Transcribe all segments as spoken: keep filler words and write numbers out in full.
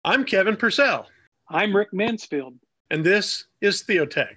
I'm Kevin Purcell. I'm Rick Mansfield. And this is Theotech.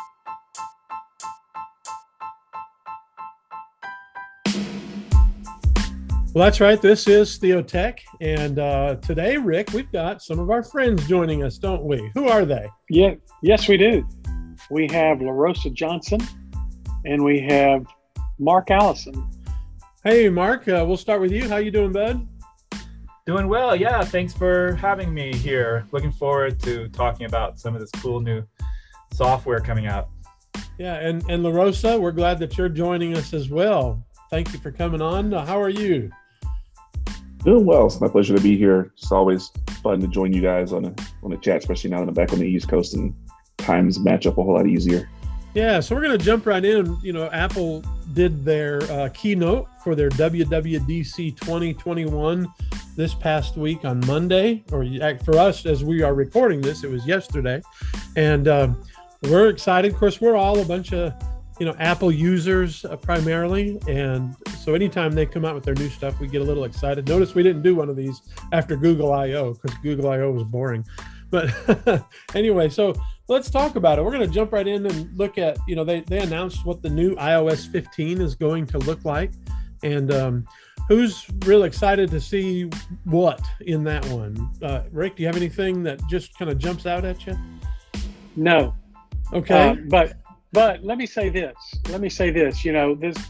Well, that's right. This is Theotech. And uh, today, Rick, we've got some of our friends joining us, don't we? Who are they? Yeah, yes, we do. We have LaRosa Johnson and we have Mark Allison. Hey, Mark, uh, we'll start with you. How you doing, bud? Doing well. Yeah, thanks for having me here. Looking forward to talking about some of this cool new software coming out. Yeah, and, and LaRosa, we're glad that you're joining us as well. Thank you for coming on. Uh, how are you? Doing well. It's my pleasure to be here. It's always fun to join you guys on a on a chat, especially now that I'm back on the East Coast and times match up a whole lot easier. Yeah, so we're going to jump right in. You know, Apple did their uh, keynote for their W W D C twenty twenty-one this past week on Monday, or for us, as we are recording this, it was yesterday. And um, we're excited. Of course, we're all a bunch of, you know, Apple users uh, primarily. And so anytime they come out with their new stuff, we get a little excited. Notice we didn't do one of these after Google I O because Google I O was boring. But anyway, so let's talk about it. We're going to jump right in and look at, you know, they, they announced what the new i O S fifteen is going to look like. And um, who's real excited to see what in that one? Uh, Rick, do you have anything that just kind of jumps out at you? No. Okay. Uh, but but let me say this. Let me say this. You know, this.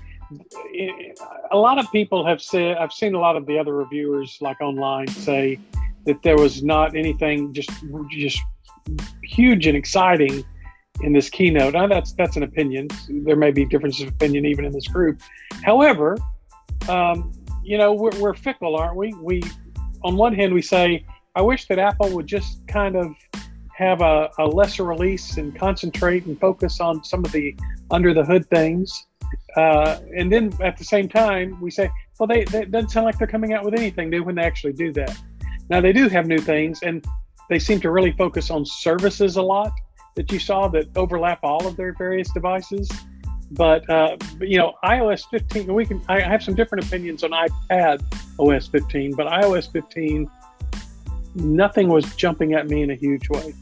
A lot of people have said, I've seen a lot of the other reviewers like online say that there was not anything just just huge and exciting in this keynote. Now, that's that's an opinion. There may be differences of opinion even in this group. However, um, you know, we're, we're fickle, aren't we? We, on one hand, we say, I wish that Apple would just kind of have a, a lesser release and concentrate and focus on some of the under the hood things. Uh, and then at the same time, we say, well, they, they it doesn't sound like they're coming out with anything new when they actually do that. Now, they do have new things, and they seem to really focus on services a lot that you saw that overlap all of their various devices. But, uh, but you know, i O S fifteen, we can. I have some different opinions on iPad O S fifteen, but i O S fifteen, nothing was jumping at me in a huge way.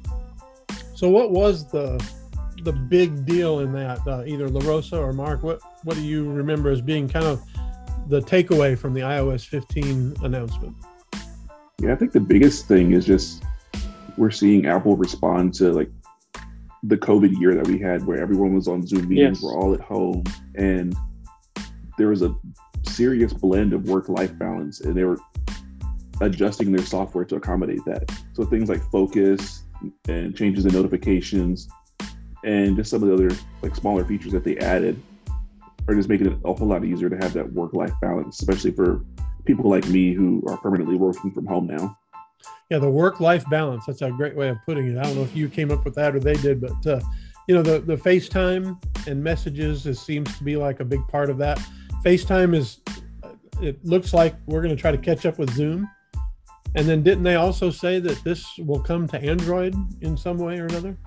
So what was the the big deal in that? Uh, either LaRosa or Mark, what, what do you remember as being kind of the takeaway from the i O S fifteen announcement? Yeah, I think the biggest thing is just we're seeing Apple respond to like the COVID year that we had where everyone was on Zoom meetings, Yes. we're all at home, and there was a serious blend of work-life balance, and they were adjusting their software to accommodate that. So things like focus and changes in notifications and just some of the other like smaller features that they added are just making it a whole lot easier to have that work-life balance, especially for people like me who are permanently working from home now. Yeah, the work-life balance. That's a great way of putting it. I don't know if you came up with that or they did, but uh, you know, the, the FaceTime and messages is, seems to be like a big part of that. FaceTime is, it looks like we're going to try to catch up with Zoom. And then didn't they also say that this will come to Android in some way or another?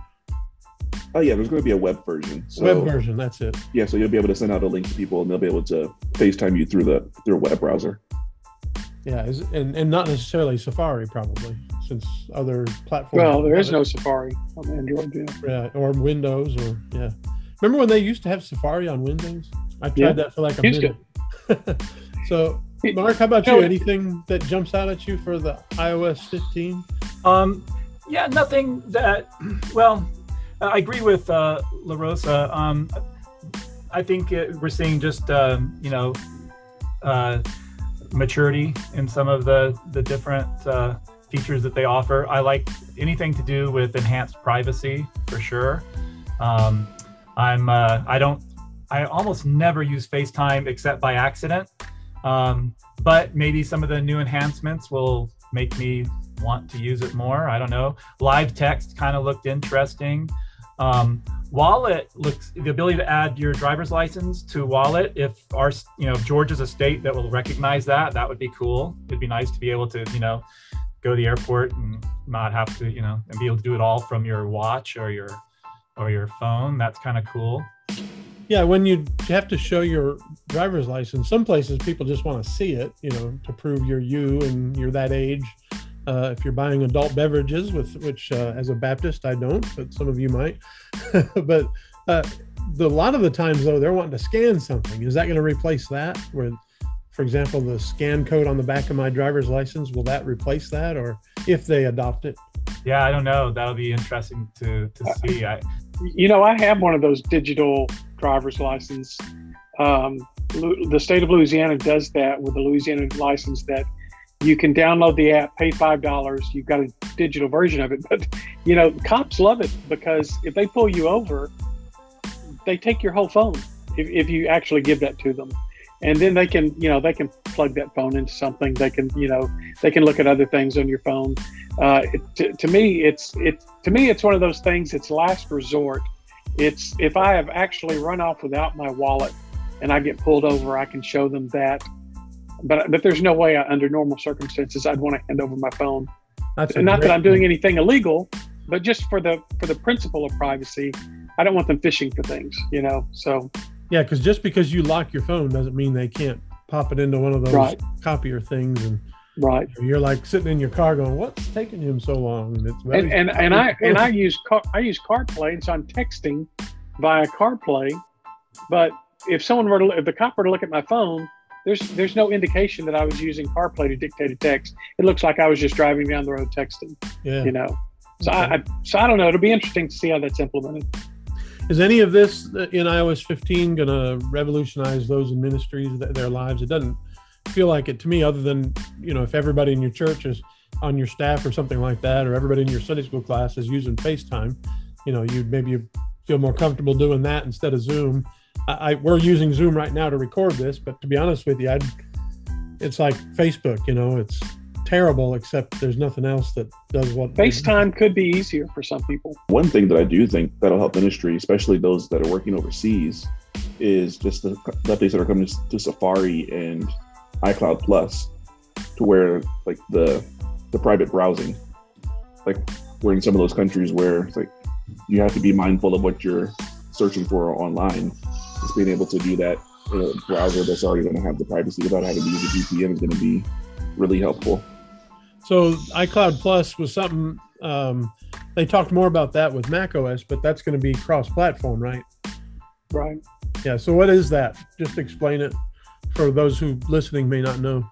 Oh yeah, there's going to be a web version. So, web version, that's it. Yeah, so you'll be able to send out a link to people and they'll be able to FaceTime you through the through a web browser. Yeah, is, and, and not necessarily Safari, probably, since other platforms. Well, there is no Safari on Android, yeah. Yeah, or Windows, or yeah. Remember when they used to have Safari on Windows? I tried Yeah. that for like a Used minute. So, Mark, how about you? No. Anything that jumps out at you for the i O S fifteen? Um, yeah, nothing that, well, I agree with uh, LaRosa. Um, I think it, we're seeing just, um, you know, uh, maturity in some of the, the different uh, features that they offer. I like anything to do with enhanced privacy for sure. Um, I'm, uh, I don't, I almost never use FaceTime except by accident. Um, but maybe some of the new enhancements will make me want to use it more. I don't know. Live text kind of looked interesting. Um, Wallet looks, the ability to add your driver's license to Wallet. If our, you know, if Georgia's a state that will recognize that, that would be cool. It'd be nice to be able to, you know, go to the airport and not have to, you know, and be able to do it all from your watch or your, or your phone. That's kind of cool. Yeah, when you have to show your driver's license, some places people just want to see it, you know, to prove you're you and you're that age. Uh, if you're buying adult beverages, with which uh, as a Baptist I don't, but some of you might. but uh, the, a lot of the times though, they're wanting to scan something. Is that going to replace that? Where, for example, the scan code on the back of my driver's license, will that replace that, or if they adopt it? Yeah, I don't know. That'll be interesting to to see. I, You know, I have one of those digital driver's license. Um, Lu- the state of Louisiana does that with the Louisiana license, that you can download the app, pay five dollars. You've got a digital version of it. But, you know, cops love it, because if they pull you over, they take your whole phone if, if you actually give that to them. And then they can, you know, they can plug that phone into something. They can, you know, they can look at other things on your phone. Uh, it, to, to me, it's it to me, it's one of those things. It's last resort. It's if I have actually run off without my wallet and I get pulled over, I can show them that. But but there's no way I, under normal circumstances I'd want to hand over my phone. That's And not that great I'm doing point. anything illegal, but just for the for the principle of privacy, I don't want them fishing for things, you know. So Yeah, because just because you lock your phone doesn't mean they can't pop it into one of those Right. copier things, and right. you're like sitting in your car going, "What's taking him so long?" And it's And and, and I and I use car, I use CarPlay, and so I'm texting via CarPlay. But if someone were to if the cop were to look at my phone, there's there's no indication that I was using CarPlay to dictate a text. It looks like I was just driving down the road texting, yeah. you know. So Okay. I, I so I don't know. It'll be interesting to see how that's implemented. Is any of this in i O S fifteen going to revolutionize those in ministries, th- their lives? It doesn't feel like it to me, other than, you know, if everybody in your church is on your staff or something like that, or everybody in your Sunday school class is using FaceTime, you know, you'd maybe feel more comfortable doing that instead of Zoom. I, I we're using Zoom right now to record this, but to be honest with you, I'd, it's like Facebook, you know, it's terrible, except there's nothing else that does what FaceTime could be easier for some people. One thing that I do think that'll help ministry, especially those that are working overseas, is just the, the updates that are coming to Safari and iCloud Plus, to where like the the private browsing, like we're in some of those countries where it's like you have to be mindful of what you're searching for online. Just being able to do that in a browser that's already going to have the privacy without having to use a V P N is going to be really helpful. So iCloud Plus was something, um, they talked more about that with macOS, but that's going to be cross-platform, right? Right. Yeah. So what is that? Just explain it for those who listening may not know.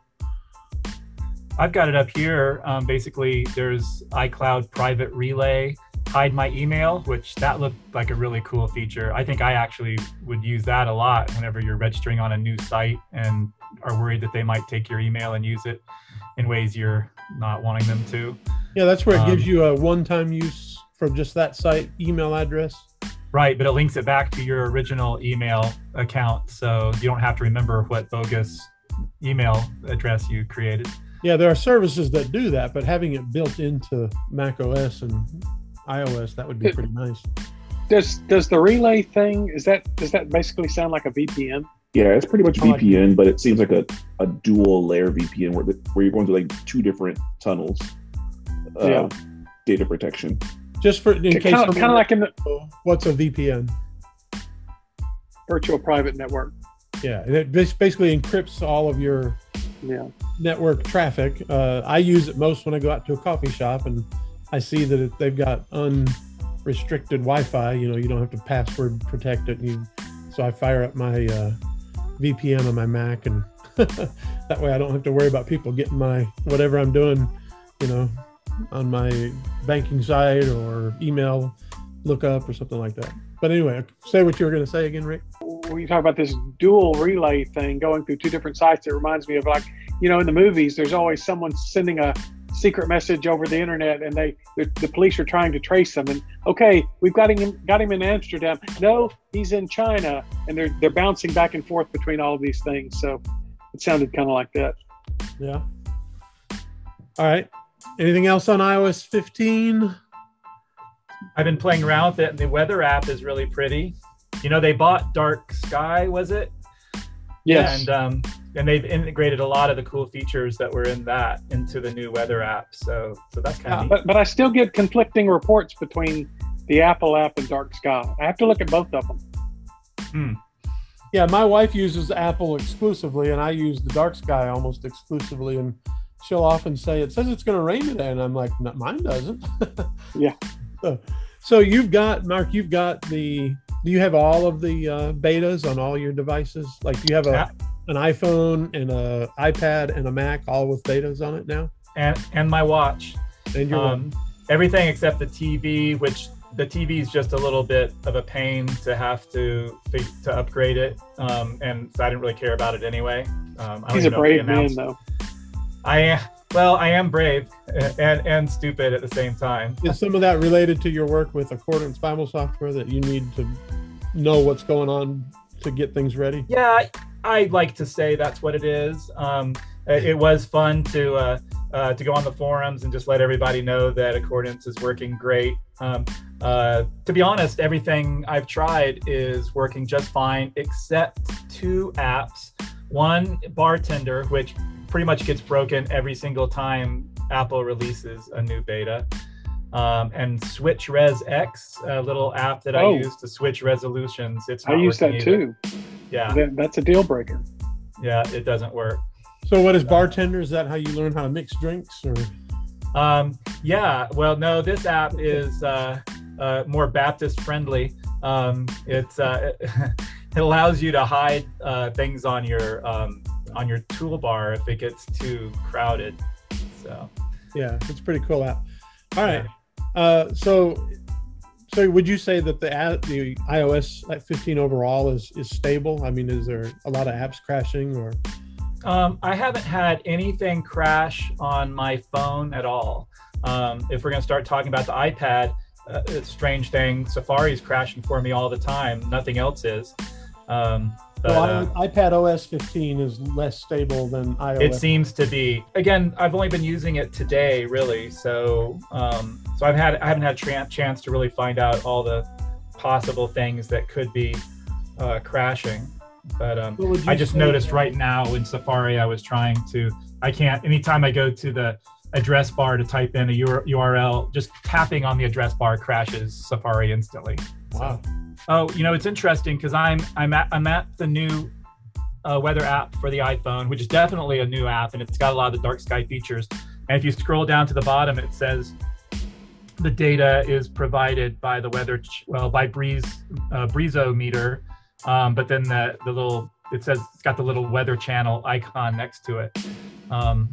I've got it up here. Um, basically, there's iCloud Private Relay, hide my email, which that looked like a really cool feature. I think I actually would use that a lot whenever you're registering on a new site and are worried that they might take your email and use it in ways you're not wanting them to. Yeah, that's where it Um, gives you a one-time use for just that site email address. Right, but it links it back to your original email account, so you don't have to remember what bogus email address you created. Yeah, there are services that do that, but having it built into macOS and iOS, that would be pretty nice. Does does the relay thing, is that does that basically sound like a V P N? Yeah, it's pretty much I like V P N, but it seems like a, a dual layer V P N where the, where you're going to like two different tunnels. Uh, Yeah. Data protection. Just for in case Kind of, someone kind of like in the doesn't know what's a V P N. virtual private network. Yeah, and it bas- basically encrypts all of your Yeah. network traffic. Uh, I use it most when I go out to a coffee shop and I see that it, they've got unrestricted Wi-Fi. You know, you don't have to password protect it. You, so I fire up my uh, V P N on my Mac, and that way I don't have to worry about people getting my whatever I'm doing, you know, on my banking site or email lookup or something like that. But anyway, say what you were going to say again, Rick. When you talk about this dual relay thing going through two different sites, it reminds me of, like, you know, in the movies, there's always someone sending a secret message over the internet, and they the, the police are trying to trace them. And okay, we've got him got him in Amsterdam. No, he's in China, and they're they're bouncing back and forth between all of these things. So it sounded kind of like that. Yeah. All right. Anything else on i O S fifteen? I've been playing around with it, and the weather app is really pretty. You know, they bought Dark Sky, was it? Yes. And um, and they've integrated a lot of the cool features that were in that into the new weather app. So so that's kind of Uh, neat. but but I still get conflicting reports between the Apple app and Dark Sky. I have to look at both of them. Hmm. Yeah, my wife uses Apple exclusively, and I use the Dark Sky almost exclusively. And she'll often say, "It says it's going to rain today," and I'm like, "No, mine doesn't." Yeah. So, so you've got, Mark, you've got the. Do you have all of the uh, betas on all your devices? Like, do you have a Yeah. an iPhone and a iPad and a Mac all with betas on it now? And and my watch. And your Um, everything except the T V, which the T V is just a little bit of a pain to have to to upgrade it, um, and so I didn't really care about it anyway. Um, I don't He's a even know if they brave man, announced- though. I am well, I am brave and and stupid at the same time. Is some of that related to your work with Accordance Bible software, that you need to know what's going on to get things ready? Yeah, I, I'd like to say that's what it is. Um, it, it was fun to uh, uh, to go on the forums and just let everybody know that Accordance is working great. Um, uh, to be honest, everything I've tried is working just fine, except two apps. One, Bartender, which pretty much gets broken every single time Apple releases a new beta. Um, and Switch Res X, a little app that Oh. I use to switch resolutions. It's I not use that working either. too. Yeah, That, that's a deal breaker. yeah, it doesn't work. So what is Bartender? Is that how you learn how to mix drinks? Or Um, yeah, well, no, this app is uh, uh, more Baptist friendly. Um, it's uh, it allows you to hide uh, things on your um, on your toolbar if it gets too crowded. So yeah, it's a pretty cool app. All right. Uh, so, so would you say that the a- the iOS like fifteen overall is is stable? I mean, is there a lot of apps crashing or? Um, I haven't had anything crash on my phone at all. Um, if we're going to start talking about the iPad, uh, it's a strange thing. Safari's crashing for me all the time. Nothing else is. Um, but, Well, uh, I, iPad O S fifteen is less stable than iOS. it seems to be. Again, I've only been using it today, really. So, um, so I've had I haven't had a tra- chance to really find out all the possible things that could be uh, crashing. But um, What would you I just say- noticed right now in Safari, I was trying to, I can't, anytime I go to the address bar to type in a U R L, just tapping on the address bar crashes Safari instantly. Wow. Oh, you know, it's interesting because I'm, I'm, at, I'm at the new uh, weather app for the iPhone, which is definitely a new app, and it's got a lot of the dark sky features. And if you scroll down to the bottom, it says the data is provided by the weather, ch- well, by Breeze, uh, Breezometer. Um, but then the, the little, it says it's got the little weather channel icon next to it. Um,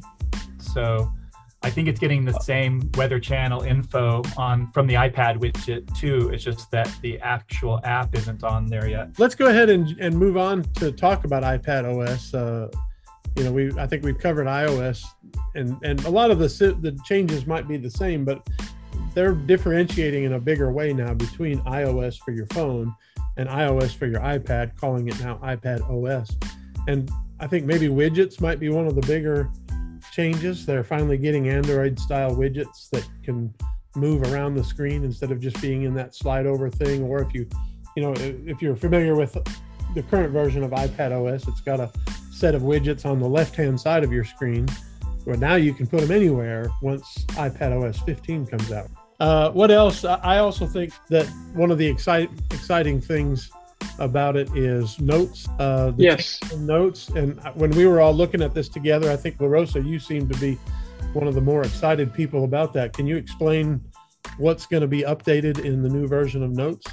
so I think it's getting the same weather channel info on from the iPad widget too. It's just that the actual app isn't on there yet. Let's go ahead and, and move on to talk about iPad O S. Uh, you know, we I think we've covered iOS, and and a lot of the si- the changes might be the same, but they're differentiating in a bigger way now between iOS for your phone and iOS for your iPad, calling it now iPad O S. And I think maybe widgets might be one of the bigger changes. They're finally getting Android style widgets that can move around the screen instead of just being in that slide over thing. Or if you, you know, if you're familiar with the current version of iPad O S, it's got a set of widgets on the left-hand side of your screen. But now you can put them anywhere once iPad O S fifteen comes out. Uh, what else? I also think that one of the excite, exciting things about it is notes. Uh, the Yes. notes. And when we were all looking at this together, I think, LaRosa, you seem to be one of the more excited people about that. Can you explain what's going to be updated in the new version of Notes?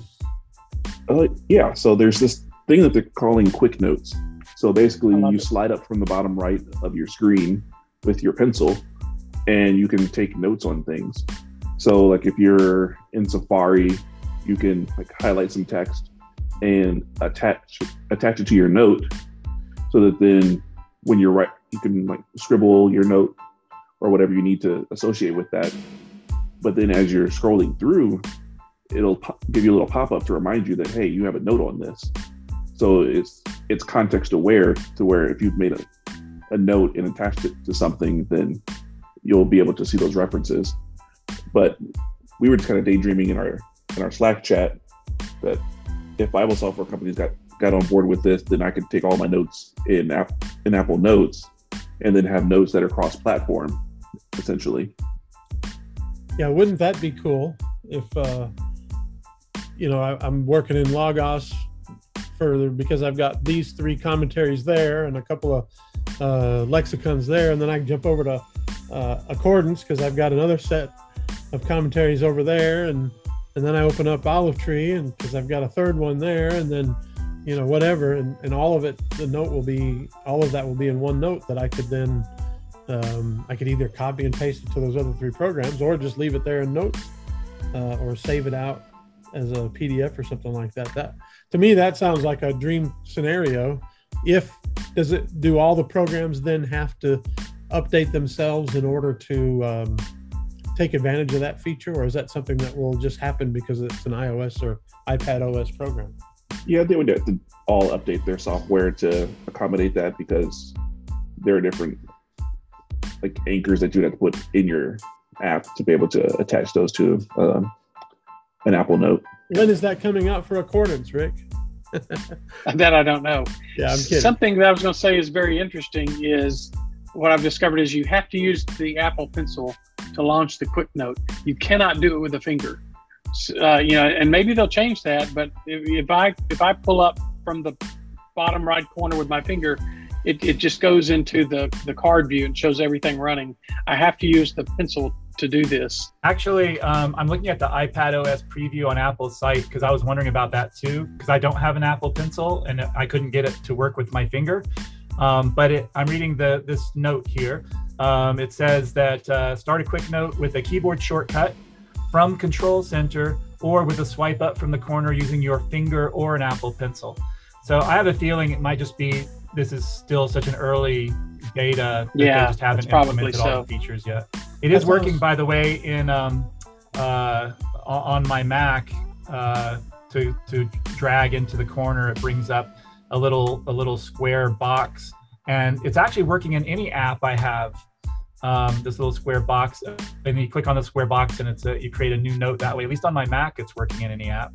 Uh, yeah, so there's this thing that they're calling quick notes. So basically, I love you it. slide up from the bottom right of your screen with your pencil, and you can take notes on things. So, like if you're in Safari, you can like highlight some text and attach attach it to your note, so that then when you're right, you can like scribble your note or whatever you need to associate with that. But then as you're scrolling through, it'll po- give you a little pop-up to remind you that, hey, you have a note on this. So it's it's context aware, to where if you've made a, a note and attached it to something, then you'll be able to see those references. But we were just kind of daydreaming in our in our Slack chat that if Bible software companies got got on board with this, then I could take all my notes in app in Apple Notes and then have notes that are cross-platform, essentially. Yeah, wouldn't that be cool if, uh, you know, I, I'm working in Logos further because I've got these three commentaries there and a couple of uh, lexicons there, and then I can jump over to uh, Accordance because I've got another set of commentaries over there, and and then I open up Olive Tree, and because I've got a third one there, and then you know whatever, and, and all of it, the note will be all of that will be in one note that I could then um, I could either copy and paste it to those other three programs, or just leave it there in Notes, uh, or save it out as a P D F or something like that. That to me, that sounds like a dream scenario. If does it do all the programs then have to update themselves in order to um, take advantage of that feature, or is that something that will just happen because it's an iOS or iPad O S program? Yeah, they would have to all update their software to accommodate that, because there are different like anchors that you'd have to put in your app to be able to attach those to um, an Apple Note. When is that coming out for Accordance, Rick? That I don't know. Yeah, I'm kidding. Something that I was going to say is very interesting is what I've discovered is you have to use the Apple Pencil to launch the Quick Note. You cannot do it with a finger. Uh, you know, and maybe they'll change that. But if, if I if I pull up from the bottom right corner with my finger, it, it just goes into the the card view and shows everything running. I have to use the pencil to do this. Actually, um, I'm looking at the iPad O S preview on Apple's site because I was wondering about that too, because I don't have an Apple Pencil and I couldn't get it to work with my finger. Um, but it, I'm reading the this note here. Um, it says that uh, start a Quick Note with a keyboard shortcut from Control Center or with a swipe up from the corner using your finger or an Apple Pencil. So I have a feeling it might just be this is still such an early beta that Yeah, they just haven't probably implemented so. all the features yet. It is That working, sounds- by the way, in um, uh, on my Mac uh, to to drag into the corner. It brings up a little a little square box, and it's actually working in any app I have. Um, this little square box, and then you click on the square box, and it's a, you create a new note that way. At least on my Mac, it's working in any app.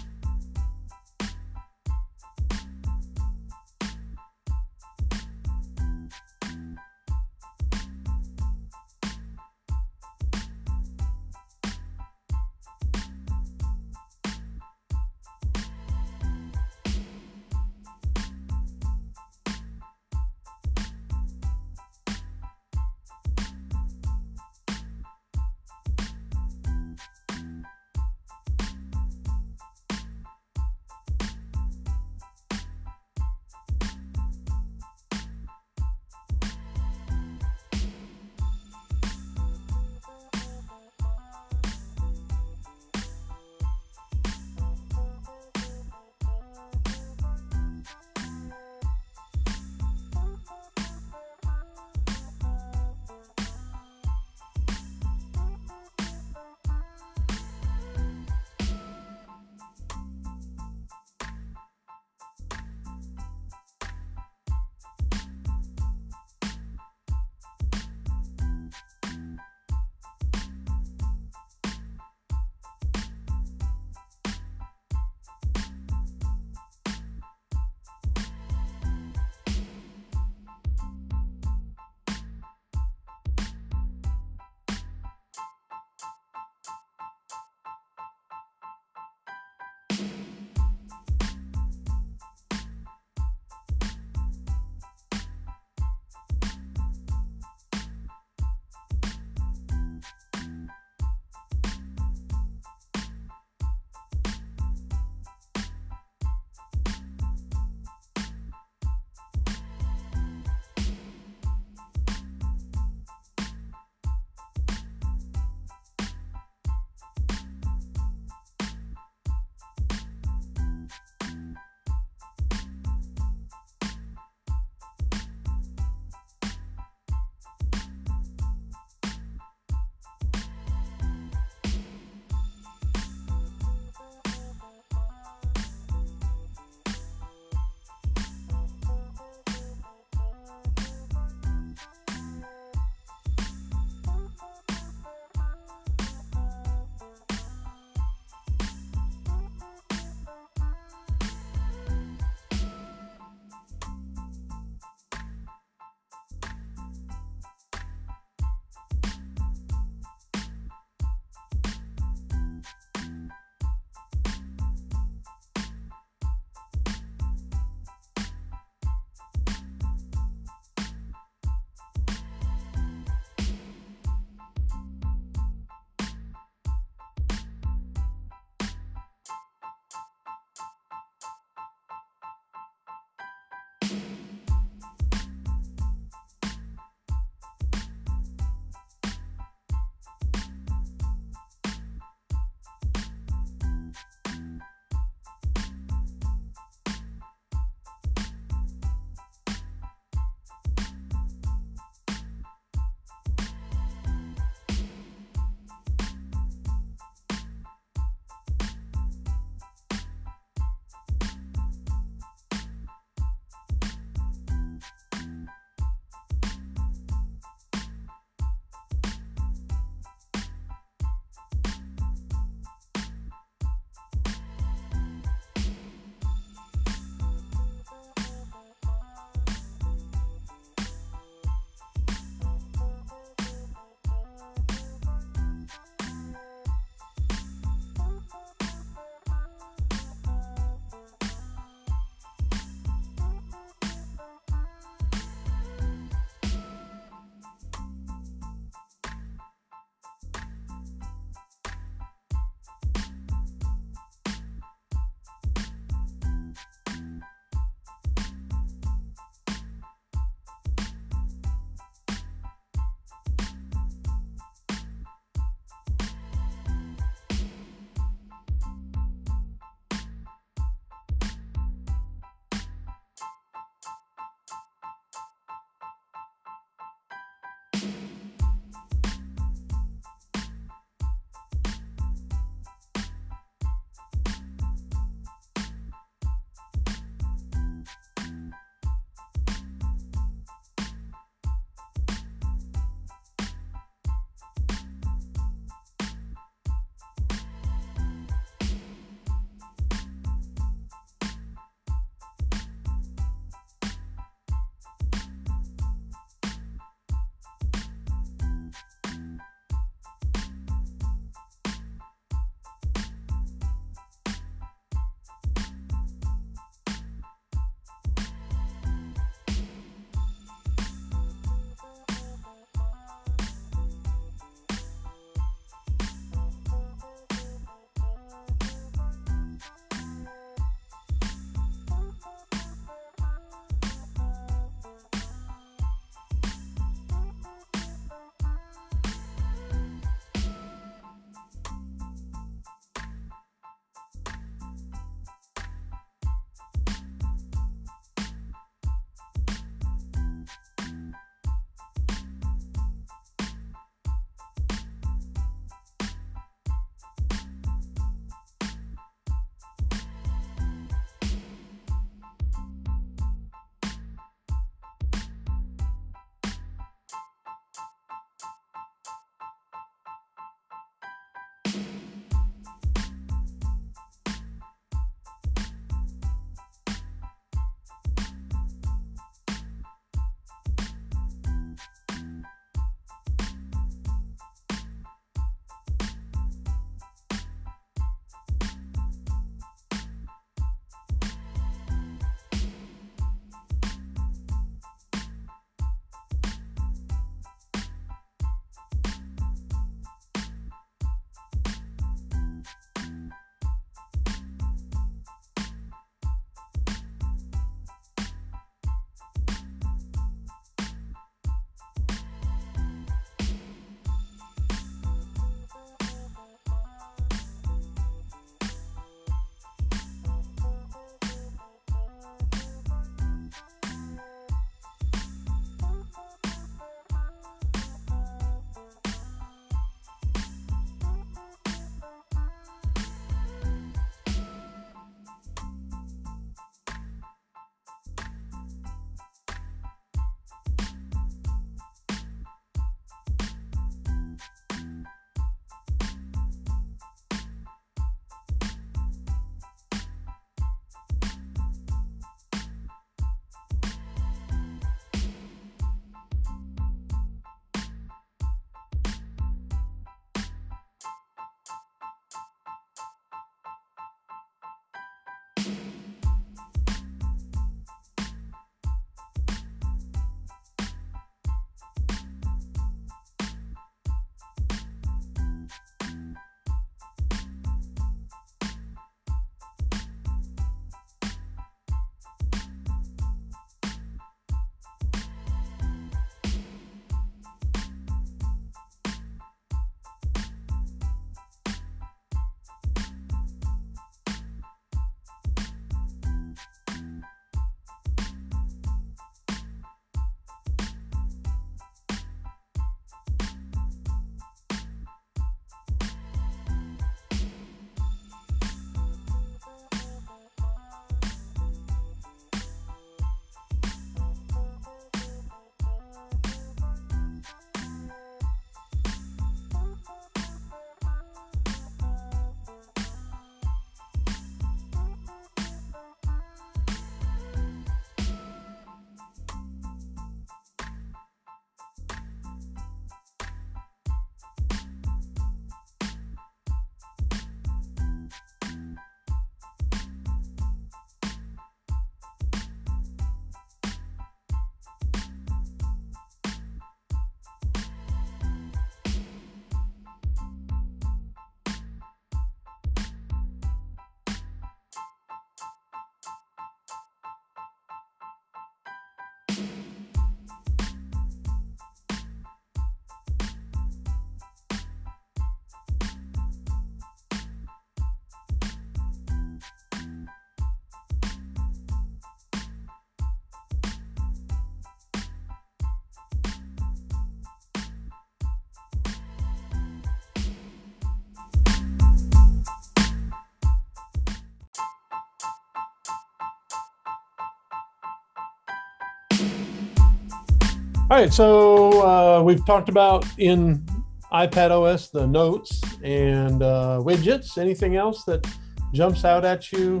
All right, so uh, we've talked about in iPadOS the notes and uh, widgets. Anything else that jumps out at you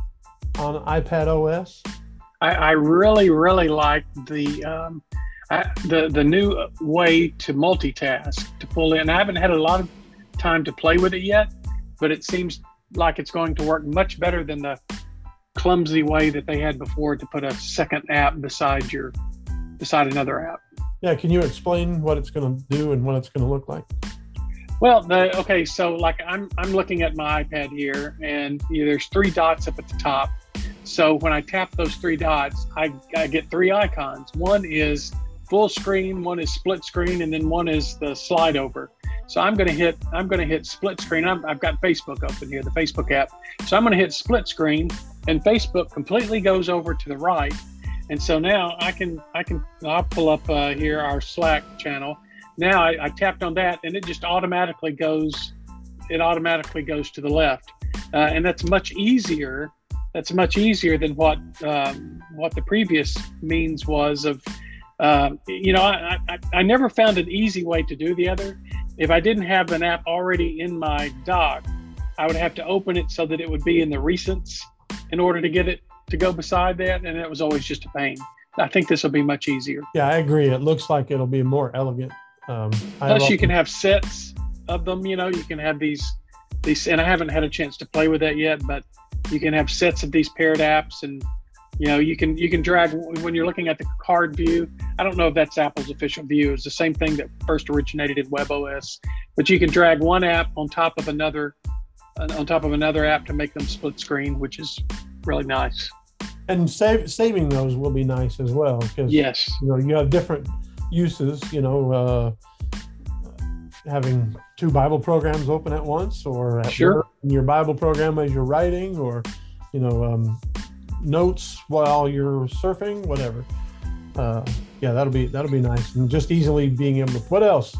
on iPadOS? I, I really, really like the um, I, the the new way to multitask, to pull in. I haven't had a lot of time to play with it yet, but it seems like it's going to work much better than the clumsy way that they had before to put a second app beside your beside another app. Yeah, can you explain what it's going to do and what it's going to look like? Well, the, okay, so like I'm I'm looking at my iPad here, and you know, there's three dots up at the top. So when I tap those three dots, I, I get three icons. One is full screen, one is split screen, and then one is the slide over. So I'm going to hit I'm going to hit split screen. I'm, I've got Facebook open here, the Facebook app. So I'm going to hit split screen, and Facebook completely goes over to the right. And so now I can, I can, I'll pull up uh, here our Slack channel. Now I, I tapped on that, and it just automatically goes, it automatically goes to the left. Uh, and that's much easier. That's much easier than what, um, what the previous means was of, um, you know, I, I, I never found an easy way to do the other. If I didn't have an app already in my dock, I would have to open it so that it would be in the recents in order to get it to go beside that, and it was always just a pain. I think this will be much easier. Yeah, I agree. It looks like it'll be more elegant. Um, Plus, you can have sets of them. You know, you can have these, these, and I haven't had a chance to play with that yet, but you can have sets of these paired apps, and you know, you can you can drag when you're looking at the card view. I don't know if that's Apple's official view. It's the same thing that first originated in WebOS, but you can drag one app on top of another, on top of another app to make them split screen, which is really nice. And save, saving those will be nice as well, because yes, you know, you have different uses. You know, uh, having two Bible programs open at once, or at sure. your, your Bible program as you're writing, or you know, um, notes while you're surfing, whatever. Uh, yeah, that'll be that'll be nice, and just easily being able to. What else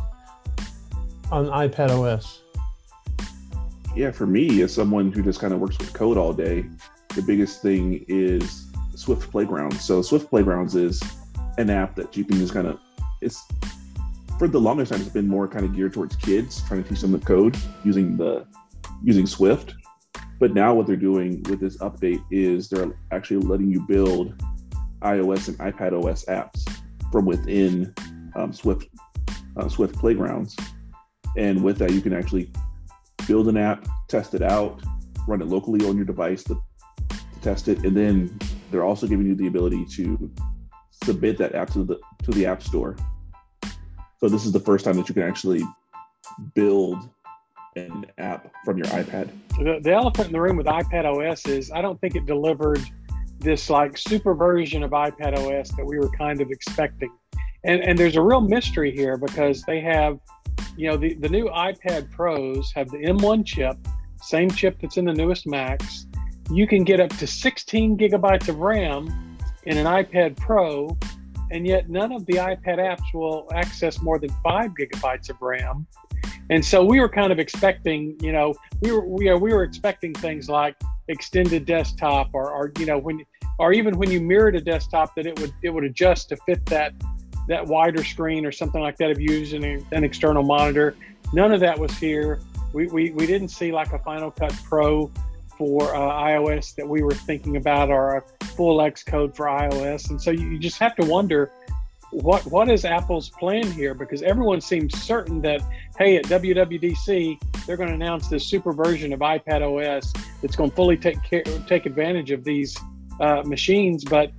on iPadOS? Yeah, for me, as someone who just kind of works with code all day, the biggest thing is Swift Playgrounds. So Swift Playgrounds is an app that you can just kind of, it's for the longest time, it's been more kind of geared towards kids, trying to teach them the code using the using Swift. But now what they're doing with this update is they're actually letting you build iOS and iPadOS apps from within um, Swift uh, Swift Playgrounds. And with that, you can actually build an app, test it out, run it locally on your device to, to test it, and then they're also giving you the ability to submit that app to the to the App Store. So this is the first time that you can actually build an app from your iPad. The, the elephant in the room with iPadOS is I don't think it delivered this like super version of iPadOS that we were kind of expecting. And and there's a real mystery here, because they have, you know, the, the new iPad Pros have the M one chip, same chip that's in the newest Macs. You can get up to sixteen gigabytes of RAM in an iPad Pro, and yet none of the iPad apps will access more than five gigabytes of RAM. And so we were kind of expecting, you know, we were we, we were expecting things like extended desktop, or, or you know, when, or even when you mirrored a desktop, that it would it would adjust to fit that that wider screen or something like that if you're using an external monitor. None of that was here. We we we didn't see like a Final Cut Pro for uh, iOS that we were thinking about, or a full Xcode for iOS. And so you, you just have to wonder, what what is Apple's plan here? Because everyone seems certain that, hey, at W W D C, they're going to announce this super version of iPadOS that's going to fully take care, take advantage of these uh, machines. But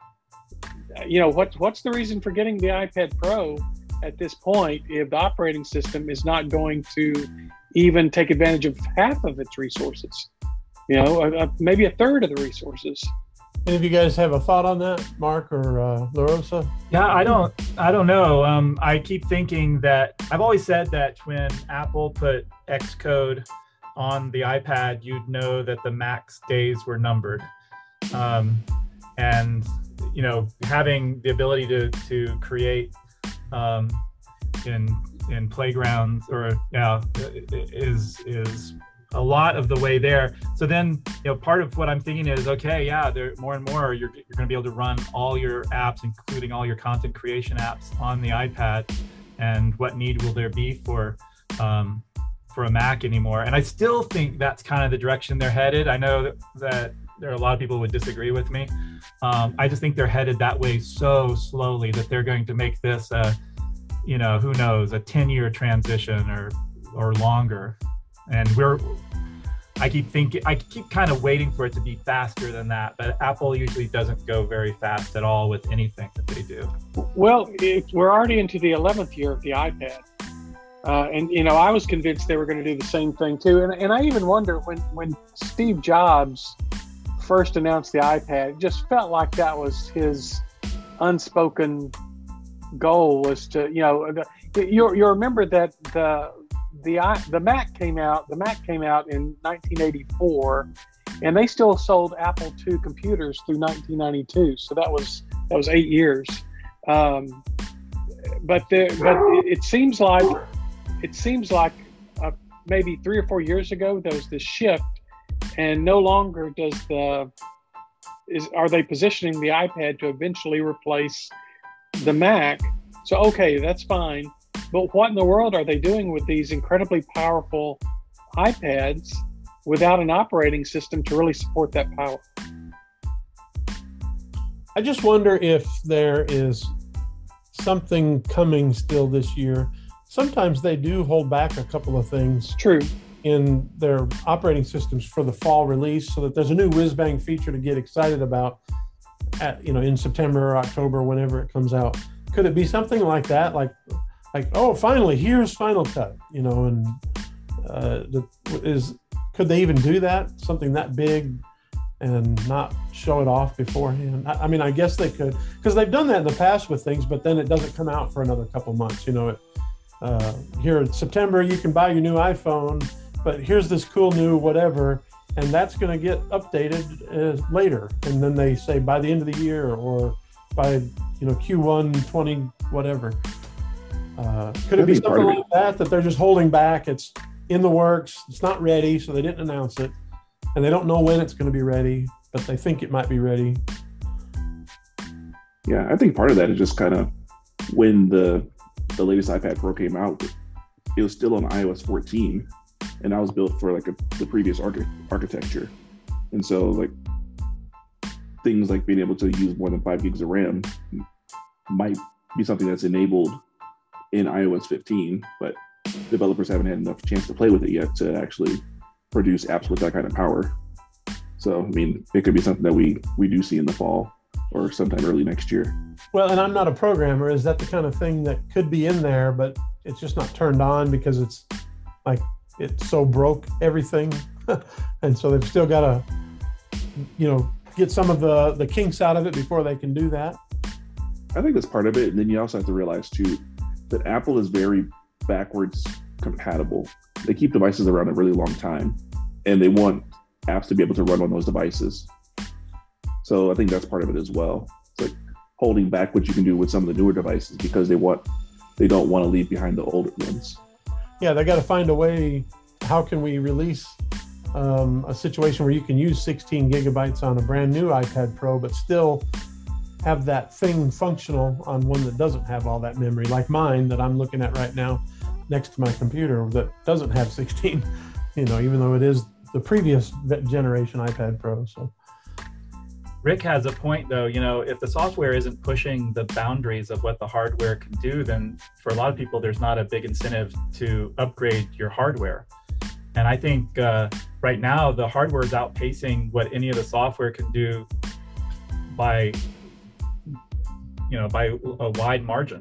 you know, what what's the reason for getting the iPad Pro at this point if the operating system is not going to even take advantage of half of its resources? You know, uh, maybe a third of the resources. Any of you guys have a thought on that, Mark or uh, LaRosa? Yeah, I don't, I don't know. Um, I keep thinking that I've always said that when Apple put Xcode on the iPad, you'd know that the Mac's days were numbered. Um, and you know, having the ability to to create um, in in playgrounds or yeah is is a lot of the way there. So then, you know, part of what I'm thinking is, okay, yeah, there more and more you're you're going to be able to run all your apps, including all your content creation apps, on the iPad. And what need will there be for um, for a Mac anymore? And I still think that's kind of the direction they're headed. I know that, that there are a lot of people who would disagree with me. Um, I just think they're headed that way so slowly that they're going to make this, a, you know, who knows, a ten-year transition or or longer. And we're, I keep thinking, I keep kind of waiting for it to be faster than that. But Apple usually doesn't go very fast at all with anything that they do. Well, it, we're already into the eleventh year of the iPad. Uh, and, you know, I was convinced they were going to do the same thing too. And, and I even wonder when, when Steve Jobs first announced the iPad, it just felt like that was his unspoken goal, was to, you know, the, you you remember that the the the Mac came out the Mac came out in nineteen eighty-four, and they still sold Apple two computers through nineteen ninety-two. So that was that was eight years. Um, but there, but it seems like it seems like uh, maybe three or four years ago there was this shift. And no longer does the is are they positioning the iPad to eventually replace the Mac? So okay, that's fine. But what in the world are they doing with these incredibly powerful iPads without an operating system to really support that power? I just wonder if there is something coming still this year. Sometimes they do hold back a couple of things. True. In their operating systems for the fall release, so that there's a new whiz-bang feature to get excited about at, you know, in September or October, whenever it comes out. Could it be something like that? Like, like, oh, finally, here's Final Cut, you know, and uh, the, is, could they even do that? Something that big and not show it off beforehand? I, I mean, I guess they could, because they've done that in the past with things, but then it doesn't come out for another couple months, you know. It, uh, here in September, you can buy your new iPhone, but here's this cool new whatever, and that's going to get updated uh, later. And then they say by the end of the year or by, you know, Q one twenty, whatever. Uh, could it be something like that, that they're just holding back? It's in the works. It's not ready, so they didn't announce it. And they don't know when it's going to be ready, but they think it might be ready. Yeah, I think part of that is just kind of when the the latest iPad Pro came out, it was still on i O S fourteen. And that was built for like a, the previous archi- architecture. And so like things like being able to use more than five gigs of RAM might be something that's enabled in i O S fifteen, but developers haven't had enough chance to play with it yet to actually produce apps with that kind of power. So, I mean, it could be something that we, we do see in the fall or sometime early next year. Well, and I'm not a programmer. Is that the kind of thing that could be in there, but it's just not turned on because it's like, it so broke everything? And so they've still got to, you know, get some of the, the kinks out of it before they can do that? I think that's part of it. And then you also have to realize, too, that Apple is very backwards compatible. They keep devices around a really long time, and they want apps to be able to run on those devices. So I think that's part of it as well. It's like holding back what you can do with some of the newer devices because they want they don't want to leave behind the older ones. Yeah, they got to find a way. How can we release um, a situation where you can use sixteen gigabytes on a brand new iPad Pro, but still have that thing functional on one that doesn't have all that memory, like mine that I'm looking at right now next to my computer that doesn't have sixteen, you know, even though it is the previous generation iPad Pro. So Rick has a point, though. You know, if the software isn't pushing the boundaries of what the hardware can do, then for a lot of people, there's not a big incentive to upgrade your hardware. And I think uh, right now, the hardware is outpacing what any of the software can do by, you know, by a wide margin.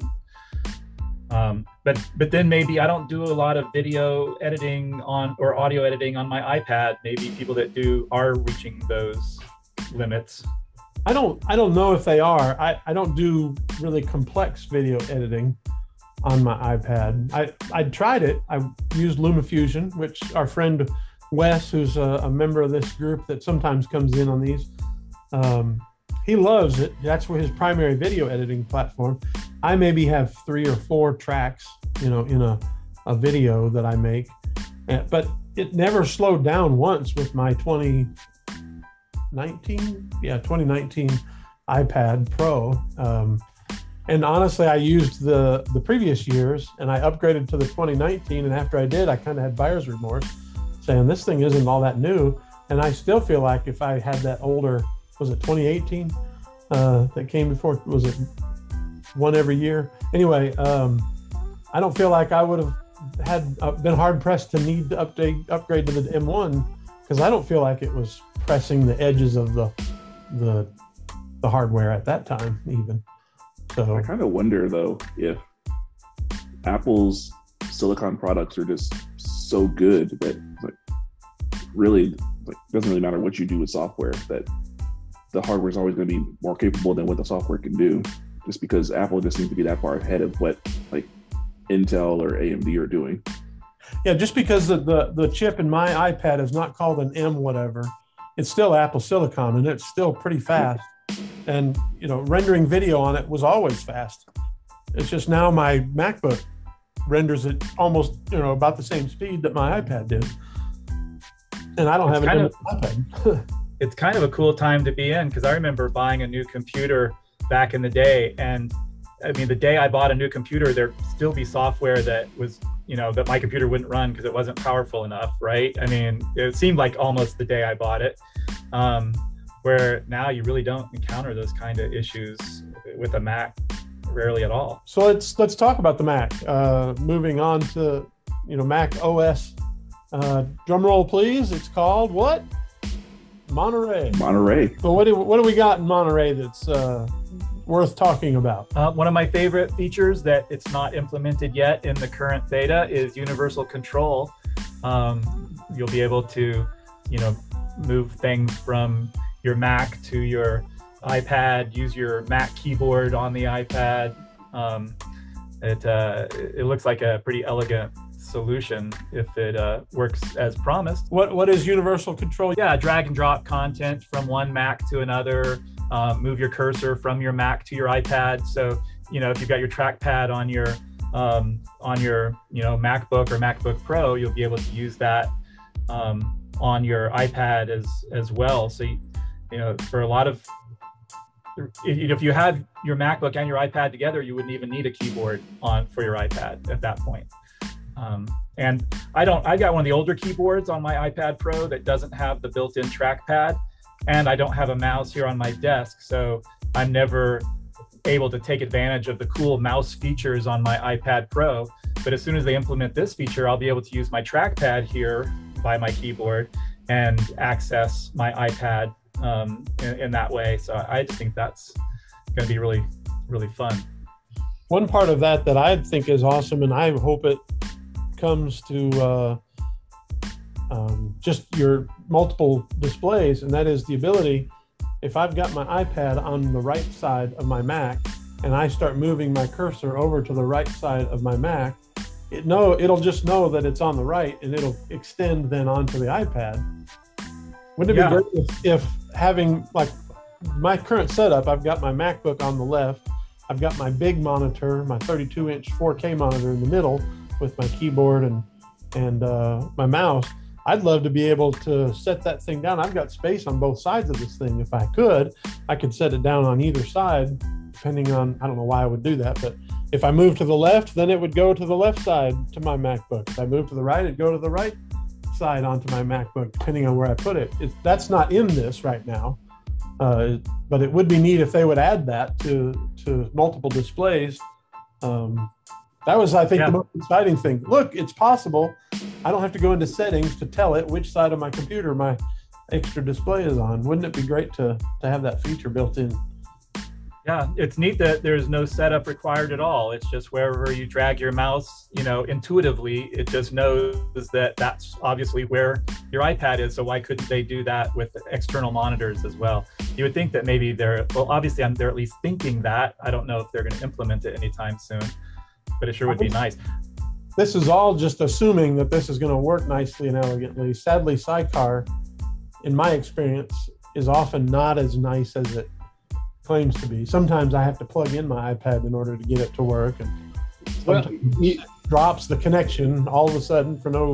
Um, but but then maybe I don't do a lot of video editing on or audio editing on my iPad. Maybe people that do are reaching those limits. I don't I don't know if they are. I, I don't do really complex video editing on my iPad. I, I tried it. I used LumaFusion, which our friend Wes, who's a, a member of this group that sometimes comes in on these, um, he loves it. That's where his primary video editing platform. I maybe have three or four tracks, you know, in a, a video that I make. And, but it never slowed down once with my twenty nineteen, yeah, twenty nineteen iPad Pro. Um, and honestly, I used the the previous years, and I upgraded to the twenty nineteen. And after I did, I kind of had buyer's remorse, saying this thing isn't all that new. And I still feel like if I had that older, was it twenty eighteen uh, that came before? Was it one every year? Anyway, um, I don't feel like I would have had uh, been hard pressed to need to update upgrade to the M one, because I don't feel like it was pressing the edges of the the the hardware at that time even. So I kind of wonder though if Apple's silicon products are just so good that like really like doesn't really matter what you do with software, that the hardware is always going to be more capable than what the software can do, just because Apple just seems to be that far ahead of what like Intel or A M D are doing. Yeah, just because the, the, the chip in my iPad is not called an M whatever, it's still Apple Silicon, and it's still pretty fast. And, you know, rendering video on it was always fast. It's just now my MacBook renders it almost, you know, about the same speed that my iPad did. And I don't It's have kind an of- iPad. It's kind of a cool time to be in, because I remember buying a new computer back in the day, and I mean, the day I bought a new computer, there'd still be software that was, you know, that my computer wouldn't run because it wasn't powerful enough, right? I mean, it seemed like almost the day I bought it, um, where now you really don't encounter those kind of issues with a Mac, rarely at all. So let's let's talk about the Mac. Uh, moving on to, you know, Mac O S. Uh, drum roll, please. It's called what? Monterey. Monterey. So what do what do we got in Monterey that's uh, worth talking about? Uh, one of my favorite features that it's not implemented yet in the current beta is universal control. Um, you'll be able to, you know, move things from your Mac to your iPad, use your Mac keyboard on the iPad. Um, it, uh, it looks like a pretty elegant solution if it uh, works as promised. What what is universal control? Yeah, drag and drop content from one Mac to another, um, move your cursor from your Mac to your iPad. So, you know, if you've got your trackpad on your um, on your, you know, MacBook or MacBook Pro, you'll be able to use that um, on your iPad as as well. So, you, you know, for a lot of, if you have your MacBook and your iPad together, you wouldn't even need a keyboard on for your iPad at that point. Um, and I don't, I got one of the older keyboards on my iPad Pro that doesn't have the built-in trackpad, and I don't have a mouse here on my desk. So I'm never able to take advantage of the cool mouse features on my iPad Pro. But as soon as they implement this feature, I'll be able to use my trackpad here by my keyboard and access my iPad um, in, in that way. So I just think that's going to be really, really fun. One part of that that I think is awesome, and I hope it comes to uh, um, just your multiple displays, and that is the ability, if I've got my iPad on the right side of my Mac and I start moving my cursor over to the right side of my Mac, it know it'll just know that it's on the right, and it'll extend then onto the iPad. Wouldn't it Yeah. be great if, if having, like my current setup, I've got my MacBook on the left, I've got my big monitor, my thirty-two inch four K monitor in the middle with my keyboard and and uh, my mouse. I'd love to be able to set that thing down. I've got space on both sides of this thing. If I could, I could set it down on either side, depending on, I don't know why I would do that, but if I move to the left, then it would go to the left side to my MacBook. If I move to the right, it'd go to the right side onto my MacBook, depending on where I put it. it that's not in this right now. Uh, but it would be neat if they would add that to to multiple displays. Um, that was, I think, Yeah. the most exciting thing. Look, it's possible. I don't have to go into settings to tell it which side of my computer my extra display is on. Wouldn't it be great to to have that feature built in? Yeah, it's neat that there's no setup required at all. It's just wherever you drag your mouse, you know, intuitively, it just knows that that's obviously where your iPad is. So why couldn't they do that with external monitors as well? You would think that maybe they're, well, obviously I'm, they're at least thinking that. I don't know if they're going to implement it anytime soon, but it sure would be nice. This is all just assuming that this is going to work nicely and elegantly. Sadly, Sidecar, in my experience, is often not as nice as it claims to be. Sometimes I have to plug in my iPad in order to get it to work, and Well, sometimes it drops the connection all of a sudden for no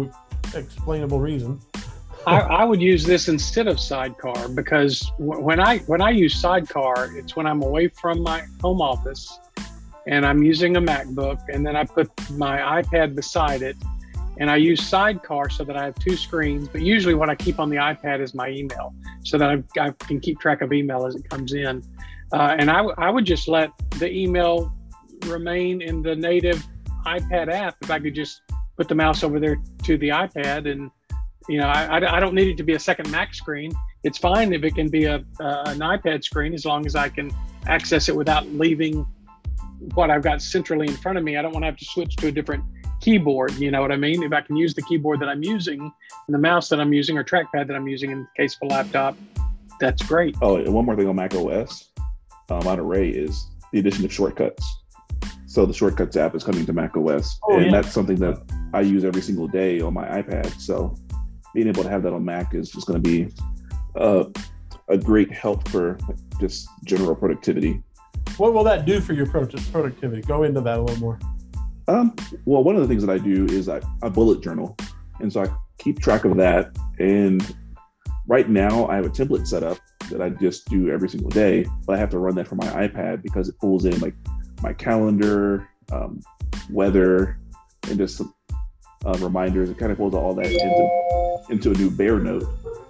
explainable reason. I, I would use this instead of Sidecar because w- when I when I use Sidecar, it's when I'm away from my home office and I'm using a MacBook, and then I put my iPad beside it, and I use Sidecar so that I have two screens. But usually, what I keep on the iPad is my email, so that I, I can keep track of email as it comes in. Uh, and I, w- I would just let the email remain in the native iPad app if I could just put the mouse over there to the iPad. And you know, I, I, I don't need it to be a second Mac screen. It's fine if it can be a uh, an iPad screen, as long as I can access it without leaving what I've got centrally in front of me. I don't want to have to switch to a different keyboard. You know what I mean? If I can use the keyboard that I'm using and the mouse that I'm using or trackpad that I'm using in the case of a laptop, that's great. Oh, and one more thing on Mac O S, um, on Array, is the addition of shortcuts. So the Shortcuts app is coming to Mac O S, Oh, and yeah. that's something that I use every single day on my iPad. So being able to have that on Mac is just going to be uh, a great help for just general productivity. What will that do for your pro- productivity? Go into that a little more. Um, well, one of the things that I do is I, I bullet journal, and so I keep track of that. And right now I have a template set up that I just do every single day, but I have to run that from my iPad because it pulls in like my calendar, um, weather, and just some uh, reminders. It kind of pulls all that into, into a new Bear note.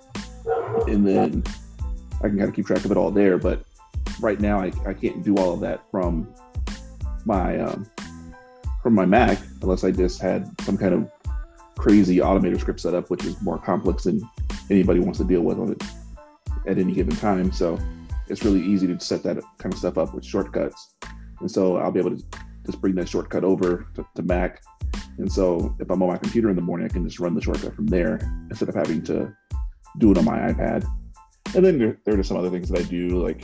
And then I can kind of keep track of it all there. But right now I, I can't do all of that from my um, from my Mac unless I just had some kind of crazy automator script set up, which is more complex than anybody wants to deal with on it at any given time. So it's really easy to set that kind of stuff up with shortcuts. And so I'll be able to just bring that shortcut over to, to Mac. And so if I'm on my computer in the morning, I can just run the shortcut from there instead of having to do it on my iPad. And then there, there are some other things that I do, like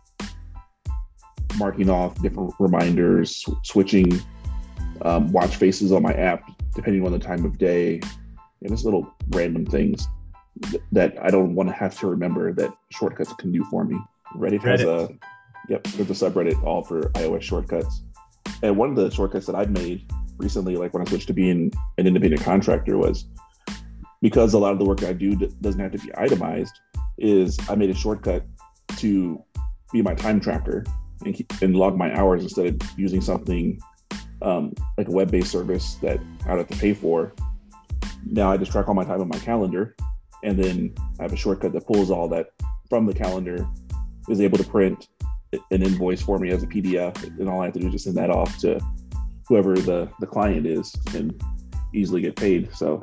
marking off different reminders, sw- switching um, watch faces on my app, depending on the time of day, and just little random things th- that I don't want to have to remember that shortcuts can do for me. Reddit has Reddit. a, yep, there's a subreddit all for iOS shortcuts. And one of the shortcuts that I've made recently, like when I switched to being an independent contractor, was because a lot of the work I do d- doesn't have to be itemized, is I made a shortcut to be my time tracker and, keep, and log my hours instead of using something um, like a web-based service that I'd have to pay for. Now I just track all my time on my calendar, and then I have a shortcut that pulls all that from the calendar, is able to print an invoice for me as a P D F, and all I have to do is just send that off to whoever the, the client is and easily get paid. So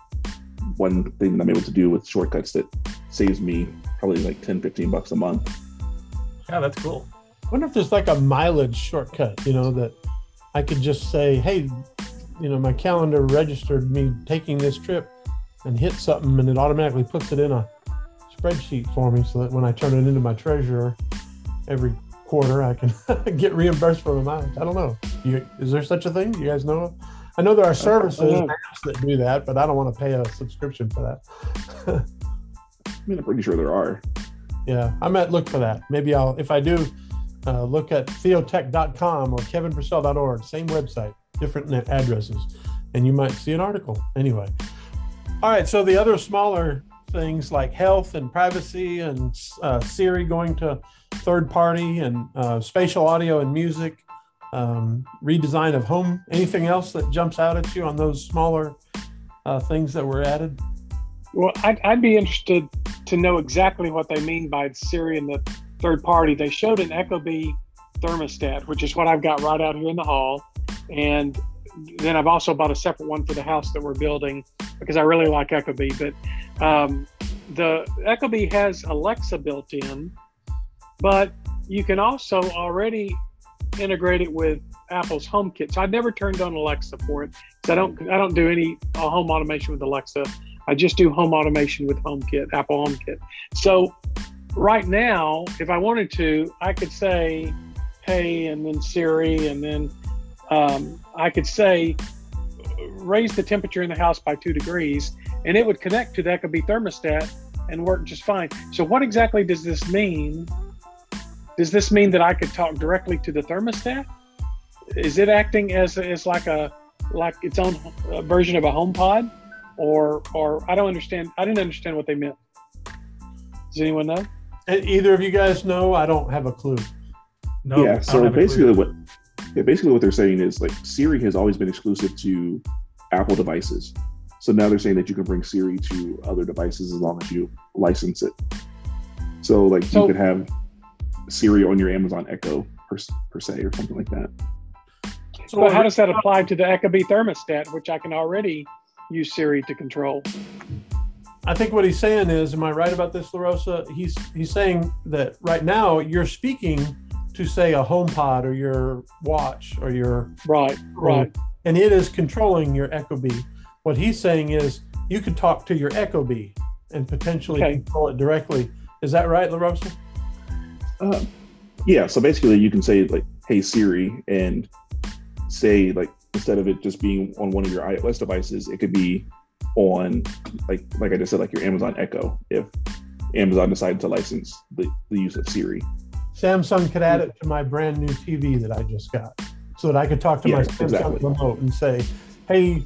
one thing that I'm able to do with shortcuts that saves me probably like ten, fifteen bucks a month. Yeah, that's cool. I wonder if there's like a mileage shortcut, you know, that I could just say, hey, you know, my calendar registered me taking this trip, and hit something, and it automatically puts it in a spreadsheet for me so that when I turn it into my treasurer every quarter, I can get reimbursed for my mileage. I don't know. You, is there such a thing? Do you guys know? I know there are services know. and apps that do that, but I don't want to pay a subscription for that. I mean, I'm pretty sure there are. Yeah, I might look for that. Maybe I'll, if I do, uh, look at theotech dot com or kevin purcell dot org, same website, different net addresses, and you might see an article. Anyway. All right, so the other smaller things like health and privacy and uh, Siri going to third party and uh, spatial audio and music, um, redesign of home, anything else that jumps out at you on those smaller uh, things that were added? Well, I'd, I'd be interested to know exactly what they mean by Siri and the third party. They showed an Ecobee thermostat, which is what I've got right out here in the hall. And then I've also bought a separate one for the house that we're building because I really like Ecobee. But um, the Ecobee has Alexa built in, but you can also already integrate it with Apple's HomeKit. So I've never turned on Alexa for it because I don't I don't do any uh, home automation with Alexa. I just do home automation with HomeKit, Apple HomeKit. So right now, if I wanted to, I could say, hey, and then Siri, and then um, I could say, raise the temperature in the house by two degrees, and it would connect to the Ecobee thermostat and work just fine. So what exactly does this mean? Does this mean that I could talk directly to the thermostat? Is it acting as, as like a like its own version of a HomePod? or or I don't understand. I didn't understand what they meant. Does anyone know? And either of you guys know? I don't have a clue. No. Yeah. So basically, what yeah, basically what they're saying is like Siri has always been exclusive to Apple devices. So now they're saying that you can bring Siri to other devices as long as you license it. So like so, you could have Siri on your Amazon Echo per, per se or something like that. So how does that apply to the Ecobee thermostat, which I can already use Siri to control? I think what he's saying is, am I right about this, LaRosa? He's he's saying that right now you're speaking to say a HomePod or your watch or your right, right, and it is controlling your Ecobee. What he's saying is you could talk to your Ecobee and potentially okay. control it directly. Is that right, LaRosa? Uh, yeah. So basically, you can say like, "Hey Siri," and say like instead of it just being on one of your iOS devices, it could be on like like I just said, like your Amazon Echo. If Amazon decided to license the, the use of Siri, Samsung could add it to my brand new T V that I just got, so that I could talk to yeah, my Samsung exactly. remote and say, "Hey,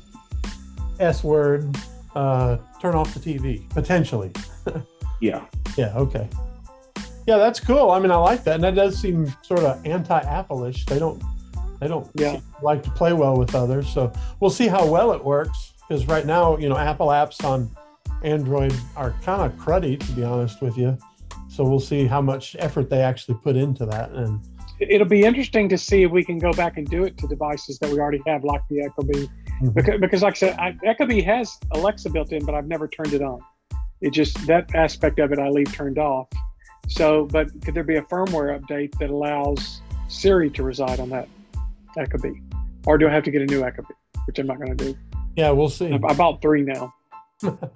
S word, uh, turn off the T V." Potentially. yeah. Yeah. Okay. Yeah, that's cool. I mean, I like that, and that does seem sort of anti-Apple-ish. They don't, they don't yeah. like to play well with others. So we'll see how well it works. Because right now, you know, Apple apps on Android are kind of cruddy, to be honest with you. So we'll see how much effort they actually put into that. And it'll be interesting to see if we can go back and do it to devices that we already have, like the Ecobee. Mm-hmm. Because, because, like I said, I, Ecobee has Alexa built in, but I've never turned it on. It just that aspect of it I leave turned off. So, but could there be a firmware update that allows Siri to reside on that Ecobee, or do I have to get a new Ecobee, which I'm not going to do? Yeah, we'll see. I bought three now. Okay.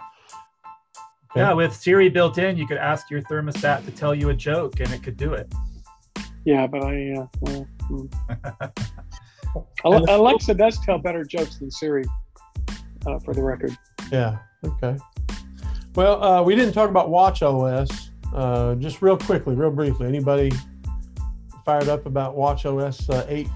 Yeah, with Siri built in, you could ask your thermostat to tell you a joke, and it could do it. Yeah, but I. Uh, well, hmm. Alexa does tell better jokes than Siri, uh, for the record. Yeah. Okay. Well, uh, we didn't talk about watchOS. Uh, just real quickly, real briefly. Anybody fired up about watchOS uh, eight?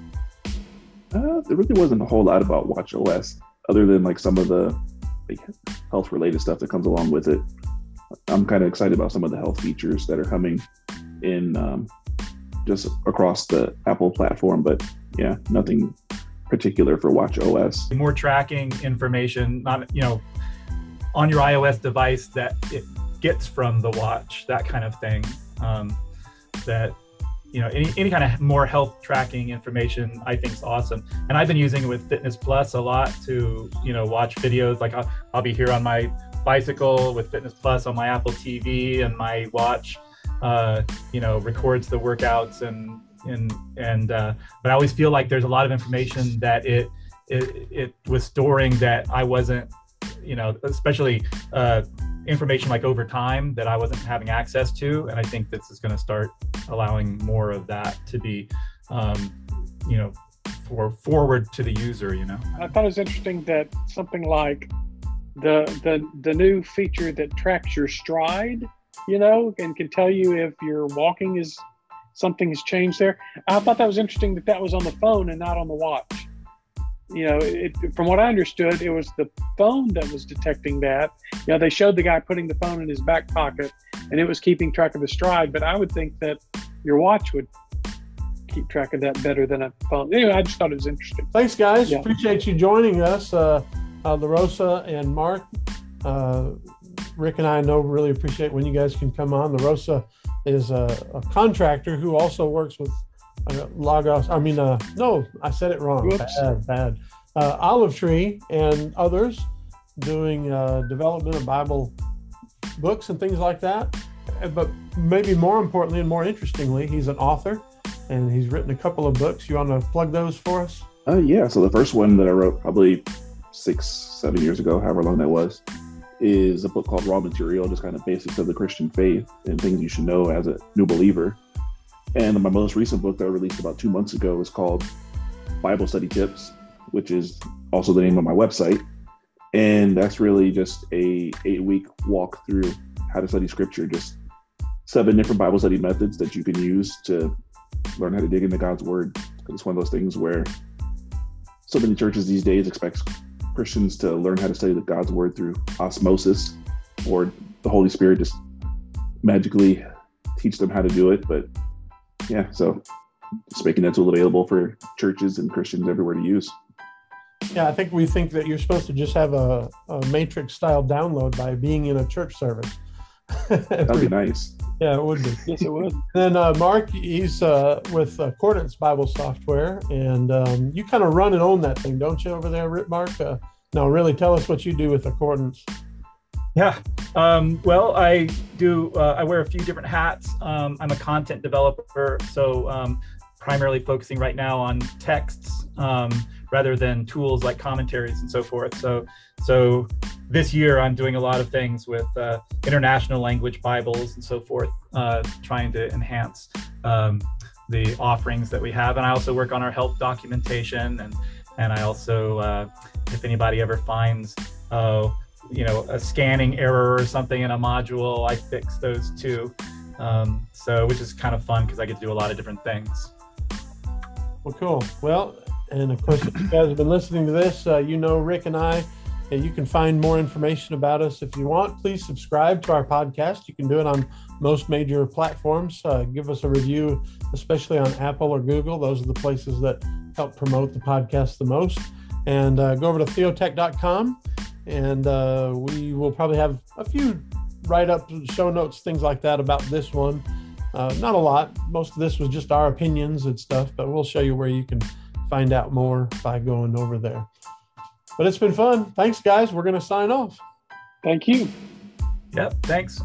Uh, there really wasn't a whole lot about watchOS, other than like some of the like, health-related stuff that comes along with it. I'm kind of excited about some of the health features that are coming in um, just across the Apple platform, but yeah, nothing particular for watchOS. More tracking information, not you know, on your iOS device that it gets from the watch, that kind of thing. Um, that you know, any any kind of more health tracking information, I think is awesome. And I've been using it with Fitness Plus a lot to you know watch videos. Like I'll, I'll be here on my bicycle with Fitness Plus on my Apple T V, and my watch, uh, you know, records the workouts and and and. Uh, but I always feel like there's a lot of information that it it it was storing that I wasn't. You know, especially uh, information like over time that I wasn't having access to. And I think this is going to start allowing more of that to be, um, you know, for forward to the user, you know. I thought it was interesting that something like the, the, the new feature that tracks your stride, you know, and can tell you if your walking is, something has changed there. I thought that was interesting that that was on the phone and not on the watch. You know, it, from what I understood, it was the phone that was detecting that. You know, they showed the guy putting the phone in his back pocket, and it was keeping track of the stride. But I would think that your watch would keep track of that better than a phone. Anyway, I just thought it was interesting. Thanks, guys. Yeah. Appreciate you joining us, uh, uh, LaRosa and Mark. Uh, Rick and I know really appreciate when you guys can come on. LaRosa is a, a contractor who also works with Uh, Logos, I mean, uh, no, I said it wrong. Whoops. Bad, bad. Uh, Olive Tree and others doing uh, development of Bible books and things like that. But maybe more importantly and more interestingly, he's an author and he's written a couple of books. You want to plug those for us? Uh, yeah. So the first one that I wrote probably six, seven years ago, however long that was, is a book called Raw Material, just kind of basics of the Christian faith and things you should know as a new believer. And my most recent book that I released about two months ago is called Bible Study Tips, which is also the name of my website. And that's really just a eight week walk through how to study scripture, just seven different Bible study methods that you can use to learn how to dig into God's word. It's one of those things where so many churches these days expect Christians to learn how to study the God's word through osmosis, or the Holy Spirit just magically teach them how to do it. But yeah, so just making that tool available for churches and Christians everywhere to use. Yeah, I think we think that you're supposed to just have a, a matrix style download by being in a church service. That'd be nice. Yeah, it would be. Yes, it would. Then uh, Mark, he's uh, with Accordance Bible Software, and um, you kind of run and own that thing, don't you, over there, Mark? Uh, no, really, tell us what you do with Accordance. Yeah. Um, well, I do. Uh, I wear a few different hats. Um, I'm a content developer, so um, primarily focusing right now on texts um, rather than tools like commentaries and so forth. So, so this year I'm doing a lot of things with uh, international language Bibles and so forth, uh, trying to enhance um, the offerings that we have. And I also work on our help documentation, and and I also, uh, if anybody ever finds, uh, you know, a scanning error or something in a module, I fix those too. Um, so, which is kind of fun because I get to do a lot of different things. Well, cool. Well, and of course, if you guys have been listening to this, uh, you know Rick and I, and you can find more information about us if you want. Please subscribe to our podcast. You can do it on most major platforms. Uh, give us a review, especially on Apple or Google. Those are the places that help promote the podcast the most. And uh, go over to theotech dot com, and uh, we will probably have a few write-ups, show notes, things like that about this one. Uh, not a lot. Most of this was just our opinions and stuff, but we'll show you where you can find out more by going over there. But it's been fun. Thanks, guys. We're going to sign off. Thank you. Yep. Thanks.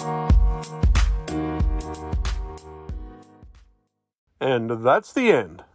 And that's the end.